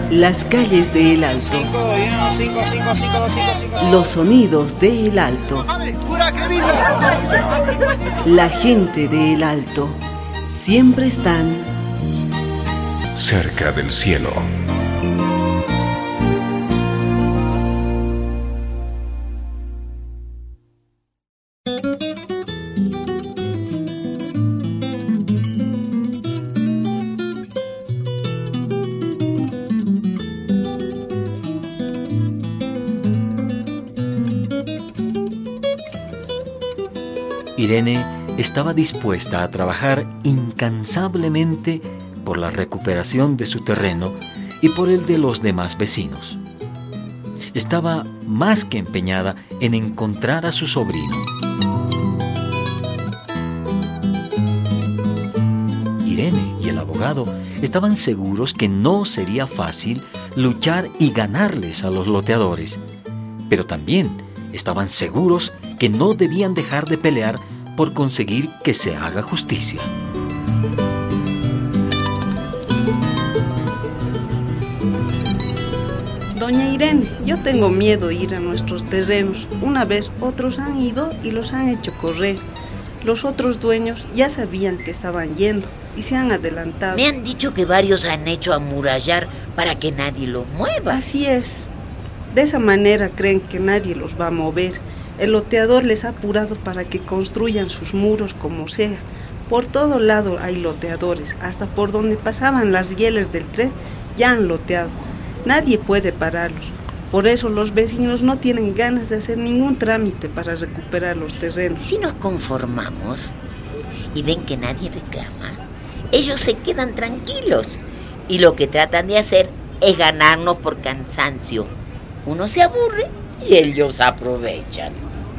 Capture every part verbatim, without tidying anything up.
Las calles de El Alto. Los sonidos de El Alto. La gente de El Alto. Siempre están cerca del cielo. Irene estaba dispuesta a trabajar incansablemente por la recuperación de su terreno y por el de los demás vecinos. Estaba más que empeñada en encontrar a su sobrino. Irene y el abogado estaban seguros que no sería fácil luchar y ganarles a los loteadores, pero también estaban seguros que no debían dejar de pelear por conseguir que se haga justicia. Doña Irene, yo tengo miedo de ir a nuestros terrenos. Una vez otros han ido y los han hecho correr. Los otros dueños ya sabían que estaban yendo y se han adelantado. Me han dicho que varios han hecho amurallar para que nadie los mueva. Así es. De esa manera creen que nadie los va a mover. El loteador les ha apurado para que construyan sus muros como sea. Por todo lado hay loteadores, hasta por donde pasaban las rieles del tren ya han loteado. Nadie puede pararlos. Por eso los vecinos no tienen ganas de hacer ningún trámite para recuperar los terrenos. Si nos conformamos y ven que nadie reclama, ellos se quedan tranquilos y lo que tratan de hacer es ganarnos por cansancio. Uno se aburre y ellos aprovechan.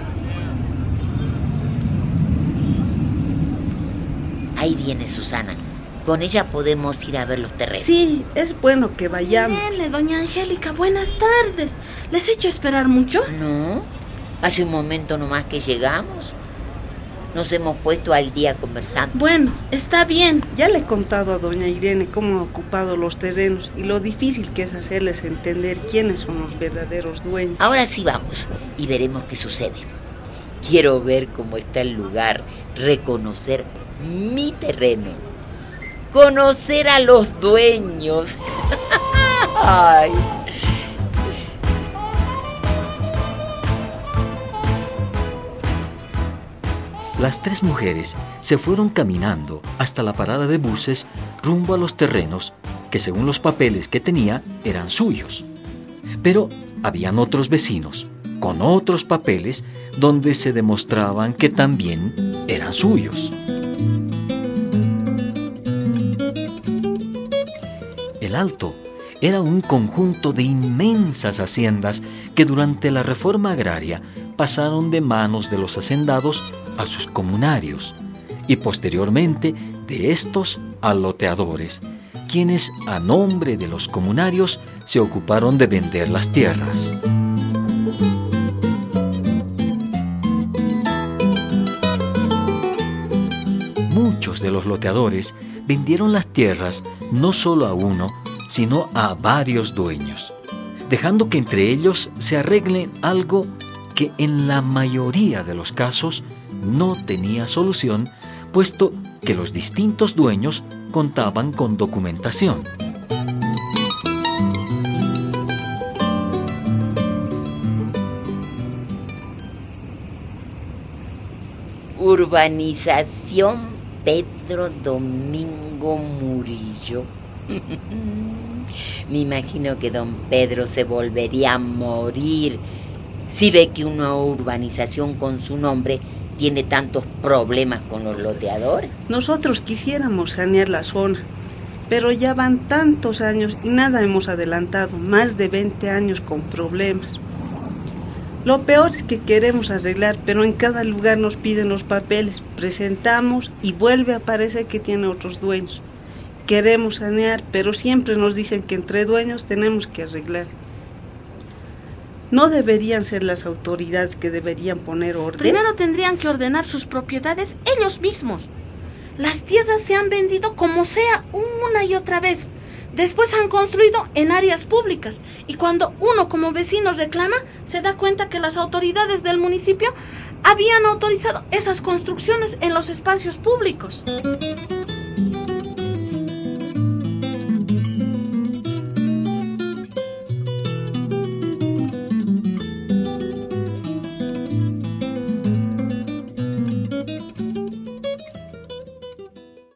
Ahí viene Susana. Con ella podemos ir a ver los terrenos. Sí, es bueno que vayamos. Dele, doña Angélica, buenas tardes. ¿Les he hecho esperar mucho? No, hace un momento nomás que llegamos. Nos hemos puesto al día conversando. Bueno, está bien. Ya le he contado a doña Irene cómo ha ocupado los terrenos y lo difícil que es hacerles entender quiénes son los verdaderos dueños. Ahora sí vamos y veremos qué sucede. Quiero ver cómo está el lugar, reconocer mi terreno, conocer a los dueños. Ay. Las tres mujeres se fueron caminando hasta la parada de buses rumbo a los terrenos que, según los papeles que tenía, eran suyos. Pero habían otros vecinos con otros papeles donde se demostraban que también eran suyos. El Alto era un conjunto de inmensas haciendas que durante la reforma agraria pasaron de manos de los hacendados a sus comunarios y posteriormente de estos a loteadores, quienes a nombre de los comunarios se ocuparon de vender las tierras. Muchos de los loteadores vendieron las tierras no solo a uno, sino a varios dueños, dejando que entre ellos se arreglen algo que en la mayoría de los casos no tenía solución, puesto que los distintos dueños contaban con documentación. Urbanización Pedro Domingo Murillo. Me imagino que don Pedro se volvería a morir si ve que una urbanización con su nombre tiene tantos problemas con los loteadores. Nosotros quisiéramos sanear la zona, pero ya van tantos años y nada hemos adelantado, más de veinte años con problemas. Lo peor es que queremos arreglar, pero en cada lugar nos piden los papeles, presentamos y vuelve a aparecer que tiene otros dueños. Queremos sanear, pero siempre nos dicen que entre dueños tenemos que arreglar. ¿No deberían ser las autoridades que deberían poner orden? Primero tendrían que ordenar sus propiedades ellos mismos. Las tierras se han vendido como sea una y otra vez. Después han construido en áreas públicas y cuando uno como vecino reclama, se da cuenta que las autoridades del municipio habían autorizado esas construcciones en los espacios públicos.